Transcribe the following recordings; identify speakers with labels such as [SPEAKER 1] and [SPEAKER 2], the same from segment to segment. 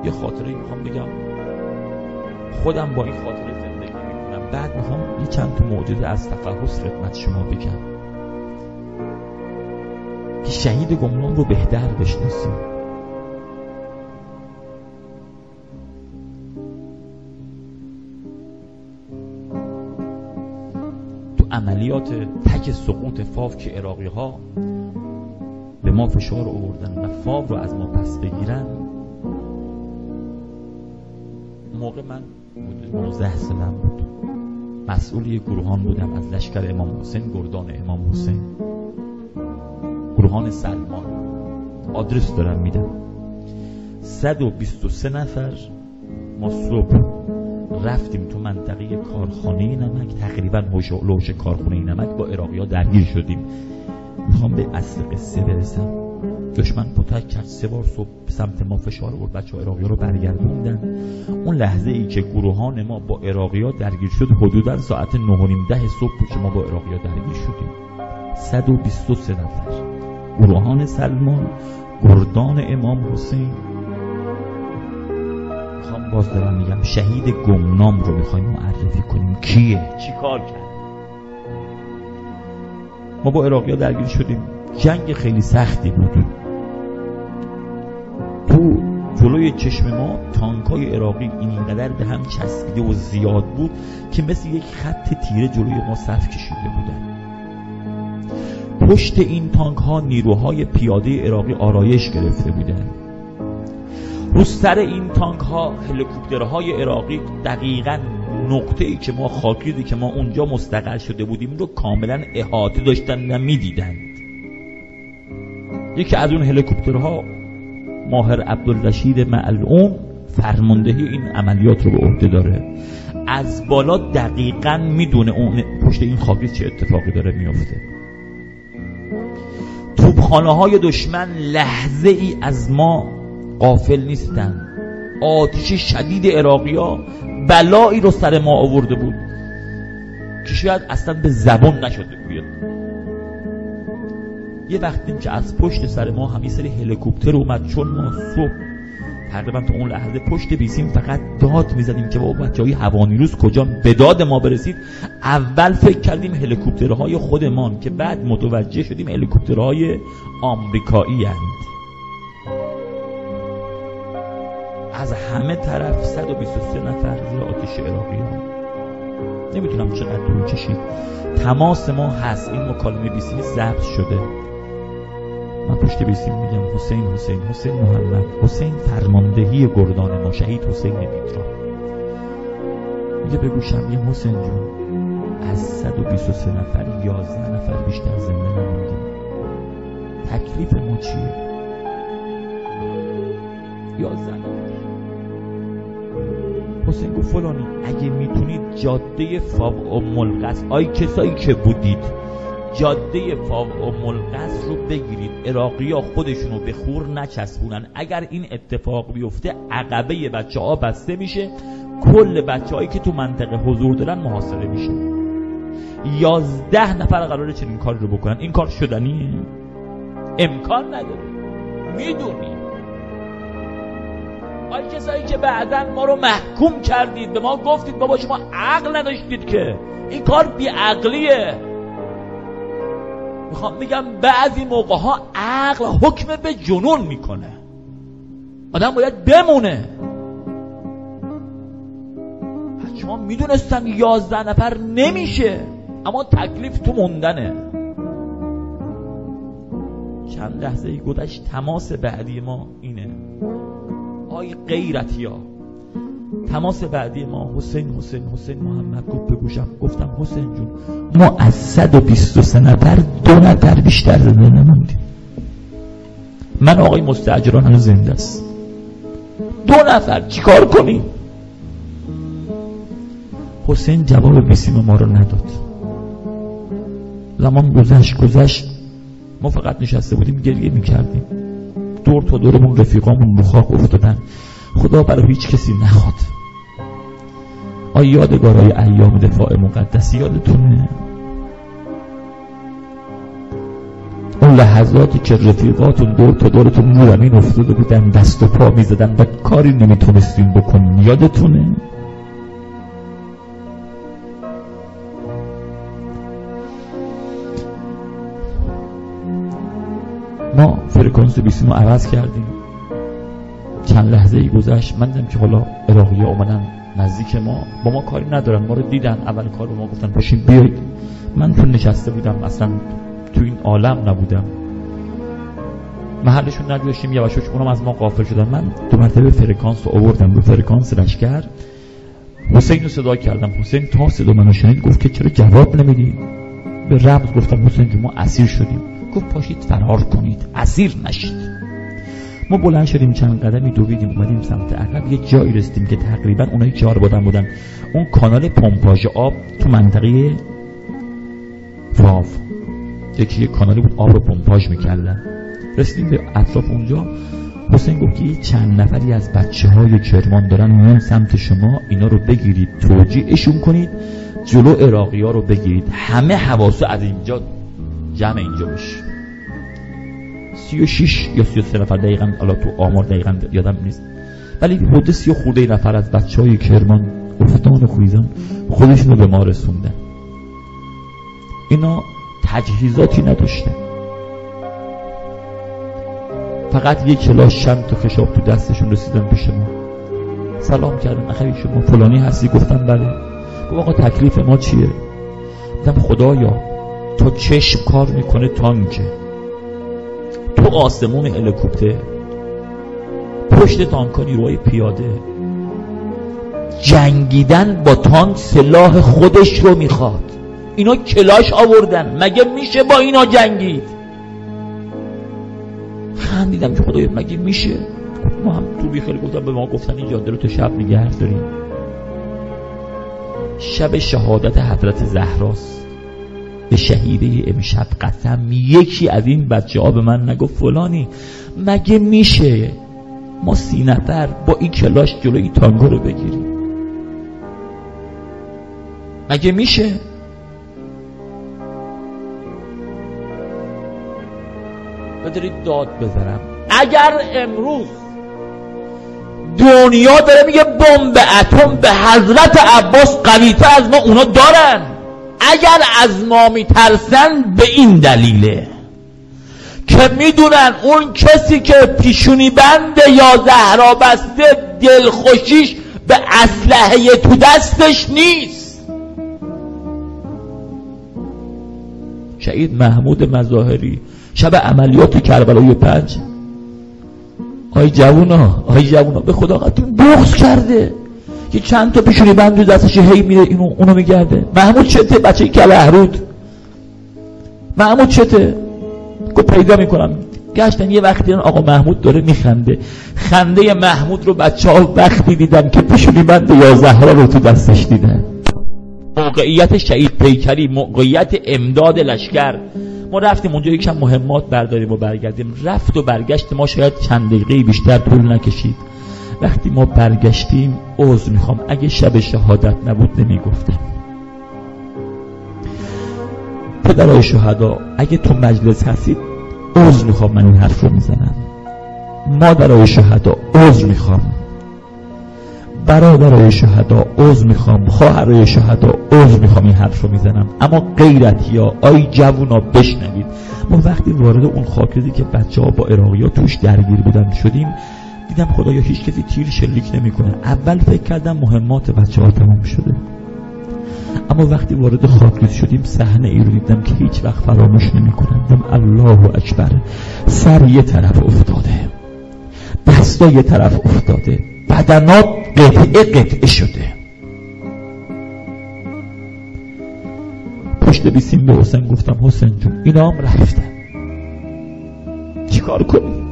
[SPEAKER 1] یه خاطره میخوام بگم، خودم با این خاطره زندگی میکنم، بعد میخوام یه چند تا معجزه از تفحص خدمت شما بگم که شهید گمنام رو بهتر بشناسیم. تو عملیات تک سقوط فاو که عراقی ها به ما فشار آوردن و فاو رو از ما پس بگیرن، موقع من 19 سالم بود، مسئول یه گروهان بودم از لشکر امام حسین، گردان امام حسین، گروهان سلمان. آدرس دارم میدم. 123 نفر ما صبح رفتیم تو منطقه کارخانه نمک، تقریبا لوش کارخانه نمک، با عراقی ها درگیر شدیم. میخوام به اصل قصه برسم. دشمن پتک کرد، 3 بار صبح سمت ما فشار آورد، بچه‌ها عراقی ها رو برگردوندن. اون لحظه ای که گروهان ما با عراقی ها درگیر شد، حدودا ساعت 9:30 صبح بود که ما با عراقی ها درگیر شدیم. 123 نفر، گروهان سلمان، گردان امام حسین. میخوام باز دارم میگم، شهید گمنام رو میخوایم معرفی کنیم. کیه؟ چی کار کرد؟ ما با عراقی ها درگیر شدیم. جنگ خیلی سختی بود. تو جلوی چشم ما تانکای عراقی اینقدر به هم چسبیده و زیاد بود که مثل یک خط تیره جلوی ما صف کشیده بودن. پشت این تانک ها نیروهای پیاده عراقی آرایش گرفته بودن. رو سر این تانک ها هلیکوپترهای عراقی دقیقاً نقطه‌ای که ما خاکریزی که ما اونجا مستقر شده بودیم رو کاملا احاطه داشتن و می‌دیدن. یکی از اون هلیکوپترها ماهر عبدالرشید ملعون فرماندهی این عملیات رو به عهده داره. از بالا دقیقاً میدونه اون پشت این خاکریز چه اتفاقی داره میفته. توپخانه‌های دشمن لحظه ای از ما غافل نیستن. آتش شدید عراقی‌ها بلایی رو سر ما آورده بود که شاید اصلا به زبان نشده بیاد. یه وقتی که از پشت سر ما هم یه سری هلیکوپتر اومد، چون ما صبح تقریبا تا اون لحظه پشت بیسیم فقط داد میزدیم که بابا بچه‌های هوانیروز کجا، به داد ما برسید. اول فکر کردیم هلیکوپترهای خودمان، که بعد متوجه شدیم هلیکوپترهای آمریکایی هستند. از همه طرف 123 نفر زیر آتش عراقی ها. نمیتونم چقدر طول کشید. تماس ما هست، این مکالمه بیسیمی ضبط شده. من پشت بیسیم میگم حسین حسین حسین محمد حسین، فرماندهی گردان ما، شهید حسین بیترا. میگه به گوشم، یه حسین جون، از 123 نفر 11 نفر بیشتر زنده نموندیم. تکلیف ما چیه؟ 11 نفر. حسین گفت فلانی، اگه میتونید جاده فاو ام القصر، آی کسایی که بودید جاده فاو ام القصر رو بگیرید، عراقی‌ها خودشونو به خور نچسبونن. اگر این اتفاق بیفته عقبه بچه‌ها بسته میشه، کل بچه‌هایی که تو منطقه حضور دارن محاصره میشن. 11 نفر قراره چنین کاری رو بکنن. این کار شدنیه؟ امکان نداره. میدونی آی کسایی که بعداً ما رو محکوم کردید، به ما گفتید بابا شما عقل نداشتید، که این کار بی عقلیه. میخوام بگم بعضی موقع ها عقل حکم به جنون میکنه. آدم باید بمونه. شما میدونستن 11 نفر نمیشه، اما تکلیف تو موندنه. چند لحظه گذشت، تماس بعدی ما اینه. آی غیرتی ها، تماس بعدی ما حسین حسین حسین محمد. گفت بگوشم، گفتم حسین جون، ما از 123 نفر 2 نفر بیشتر زنده نموندیم. من آقای مستاجران هنوز زنده است. 2 نفر چیکار کنیم؟ حسین جواب بیسیم ما رو نداد. زمان گذشت، ما فقط نشسته بودیم گریه میکردیم. دور تا دورمون رفیقامون به خاک افتادن. خدا برای هیچ کسی نخواد. آیا یادگارهای ایام دفاع مقدس یادتونه؟ اون لحظاتی که رفیقاتون دور تا دورتون رو زمین افتاده بودن، دست و پا میزدن و کاری نمیتونستین بکنین، یادتونه؟ ما فرکانس بیسیم رو عوض کردیم. چند لحظه ای گذشت، من دیدم که حالا عراقی ها اومدن نزدیک ما، با ما کاری ندارن، ما رو دیدن، اول کار به ما گفتن پاشین بیایید. من تو نشسته بودم، اصلا تو این عالم نبودم، محلشون نداشتیم، یواشوش اونم از ما غافل شدن. من 2 مرتبه فرکانس رو آوردم رو فرکانس لشکر، حسین رو صدا کردم. حسین تا صدا منو شنید گفت که چرا جواب نمیدی؟ به رمز گفتم حسین که ما اسیر شدیم. گفت پاشید فرار کنید، اسیر نشید. ما بلند شدیم، چند قدمی دویدیم، اومدیم سمت عقب، یه جایی رسیدیم که تقریبا اونایی که آربادن بودن اون کانال پمپاژ آب تو منطقه واو، یه کانالی بود آب رو پمپاژ میکردن. رسیدیم به اطراف اونجا. حسین گفت که چند نفری از بچه‌های کرمان دارن میان سمت شما، اینا رو بگیرید توجیهشون کنید، جلو عراقی‌ها رو بگیرید، همه حواسو از اینجا جمع اینجا بشه. 36 یا 33 نفر دقیقاً، حالا تو آمار دقیقاً یادم نیست، ولی حدود 30 خورده نفر از بچه‌های کرمان افتان و خویزان خودشون رو به ما رسوندن. اینا تجهیزاتی نداشتن، فقط یک کلاش چند تا خشاب تو دستشون رسیدن پیش ما. سلام کردن، اخی شما فلانی هستی؟ گفتم بله. گفت آقا تکلیف ما چیه؟ گفتم خدایا تا چشم کار میکنه تانکه، تو آسمون هلیکوپتر، پشت تانکا نیروهای پیاده، جنگیدن با تانک سلاح خودش رو میخواد، اینا کلاش آوردن، مگه میشه با اینا جنگید؟ خندیدم که خدایا مگه میشه؟ ما هم تو بیخیلی گفتم، به ما گفتن این جاده رو تو شب نگه داریم. شب شهادت حضرت زهراست، به شهیده امشب قسم. یکی از این بچه ها به من نگفت فلانی مگه میشه ما 30 نفر با این کلاش جلوی تانگو رو بگیریم؟ مگه میشه؟ بدارید داد بزنم. اگر امروز دنیا داره میگه بمب اتم به حضرت عباس قوی‌تر از ما اونا دارن، اگر از ما میترسن به این دلیله که میدونن اون کسی که پیشونی بنده یا زهرا بسته دلخوشیش به اسلحه تو دستش نیست. شهید محمود مظاهری شب عملیات کربلای 5، آی جوونا به خدا قطعی بغض کرده، که چند تا پیشونی بند رو دستش هی میره اینو اونو میگرده. محمود چته؟ بچه کلهرود محمود چته؟ گفت پیدا میکنم. گشتن یه وقتی آقا محمود داره میخنده، خنده محمود رو بچه ها وقتی دیدن که پیشونی بند یا زهرا رو تو دستش دیدن. موقعیت شهید پیکری، موقعیت امداد لشکر. ما رفتیم اونجا یکم مهمات برداریم و برگردیم. رفت و برگشت ما شاید چند دقیقه بیشتر طول نکشید. وقتی ما برگشتیم، عذر میخوام اگه شب شهادت نبود نمیگفتم. پدرای شهدا اگه تو مجلس هستید عذر میخوام من این حرف رو میزنم. مادرای شهدا عذر میخوام، برادرای شهدا عذر میخوام، خواهرای شهدا عذر میخوام این حرف رو میزنم. اما غیرتیا، آی جوونا بشنوید، ما وقتی وارد اون خاکریزی که بچه‌ها با عراقی‌ها توش درگیر بودن شدیم، دیدم خدایا هیچ کسی تیر شلیک نمیکنه. اول فکر کردم مهمات بچه‌ها تمام شده، اما وقتی وارد خاکریز شدیم صحنه ای رو دیدم که هیچ وقت فراموش نمیکنم. دیدم الله اکبر، سر یه طرف افتاده، دستا یه طرف افتاده، بدنات قطعه شده. پشت بیسیم به حسین گفتم حسین جون اینا هم رفتن، چیکار کنیم؟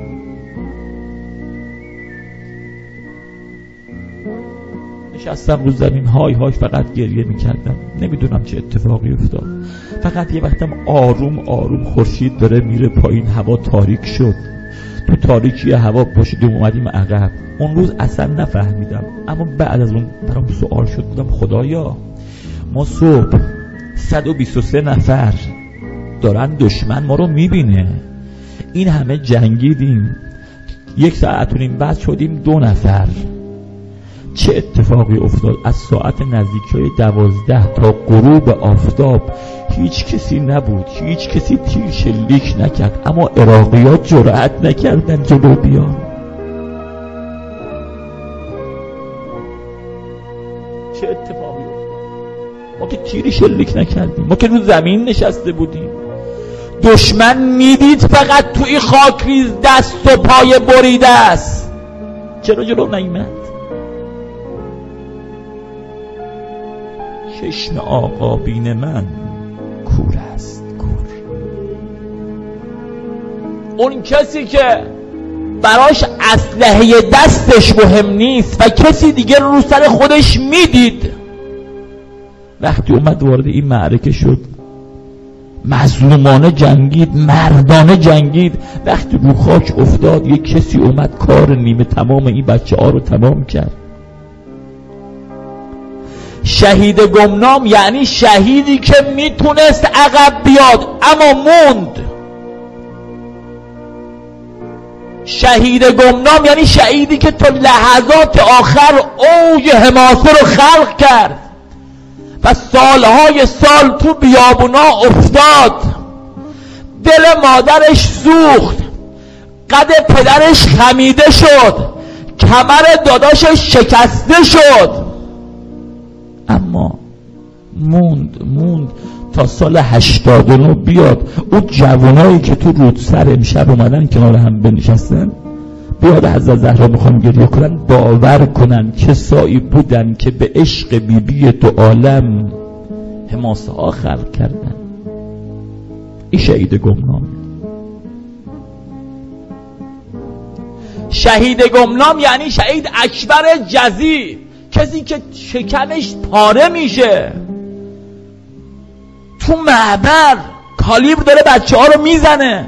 [SPEAKER 1] نشستم رو زمین های فقط گریه میکردم. نمیدونم چه اتفاقی افتاد، فقط یه وقتم آروم خورشید داره میره پایین، هوا تاریک شد، تو تاریکی هوا پاشیدیم اومدیم عقب. اون روز اصلا نفهمیدم، اما بعد از اون برام سوال شد. بودم خدایا ما صبح 123 نفر دارن دشمن ما رو میبینه. این همه جنگیدیم، 1 ساعت و نیم بعد شدیم 2 نفر. چه اتفاقی افتاد؟ از ساعت نزدیکی 12 تا غروب آفتاب هیچ کسی نبود، هیچ کسی تیر شلیک نکرد، اما عراقی‌ها جرأت نکردن جلو بیان. چه اتفاقی افتاد؟ ما که تیری شلیک نکردیم، ما که رو زمین نشسته بودیم. دشمن میدید فقط توی خاکریز دست و پای بریده است، چرا جلو نیامد؟ چشم آقا بین من کور است، کور. اون کسی که براش اسلحه دستش مهم نیست و کسی دیگه رو سر خودش میدید، وقتی اومد وارد این معرکه شد مظلومانه جنگید، مردانه جنگید. وقتی رو خاک افتاد یک کسی اومد کار نیمه تمام این بچه ها رو تمام کرد. شهید گمنام یعنی شهیدی که میتونست عقب بیاد اما موند. شهید گمنام یعنی شهیدی که تا لحظات آخر اوج حماسه رو خلق کرد و سالهای سال تو بیابونا افتاد. دل مادرش سوخت، قد پدرش خمیده شد، کمر داداشش شکسته شد، اما موند تا سال 89 بیاد. اون جوانایی که تو رودسر امشب اومدن کنار هم بنشستن، بیاد حضرت زهرا میخوام گریه کنن، باور کنن کسایی بودن که به عشق بیبی دو عالم حماسه ها خلق کردن. این شهید گمنام. شهید گمنام یعنی شهید اکبر جزی، کسی که شکمش پاره میشه تو معبر، کالیبر داره بچه ها رو میزنه.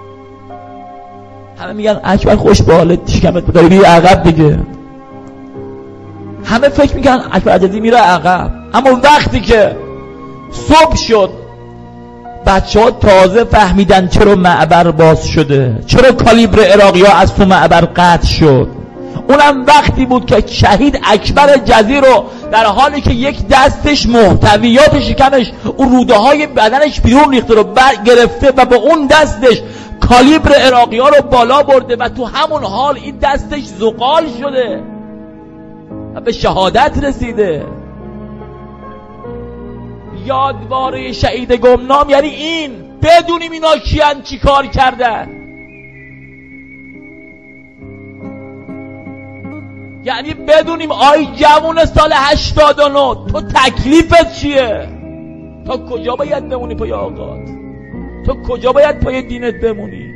[SPEAKER 1] همه میگن اکبر خوش به حالت، شکمت داری بری عقب دیگه. همه فکر میگن اکبر جزی میره عقب، اما وقتی که صبح شد بچه ها تازه فهمیدن چرا معبر باز شده، چرا کالیبر عراقی ها از تو معبر قطع شد. اونم وقتی بود که شهید اکبر جزی رو در حالی که یک دستش محتویات شکمش اون روده های بدنش بیرون ریخته رو گرفته و با اون دستش کالیبر عراقی ها رو بالا برده و تو همون حال این دستش زغال شده و به شهادت رسیده. یادواره شهید گمنام یعنی این، بدونیم اینا کیان، چی کار کردن. یعنی بدونیم آی جوون سال 89 تو تکلیفت چیه؟ تا کجا باید بمونی پای آقات؟ تو کجا باید پای دینت بمونی؟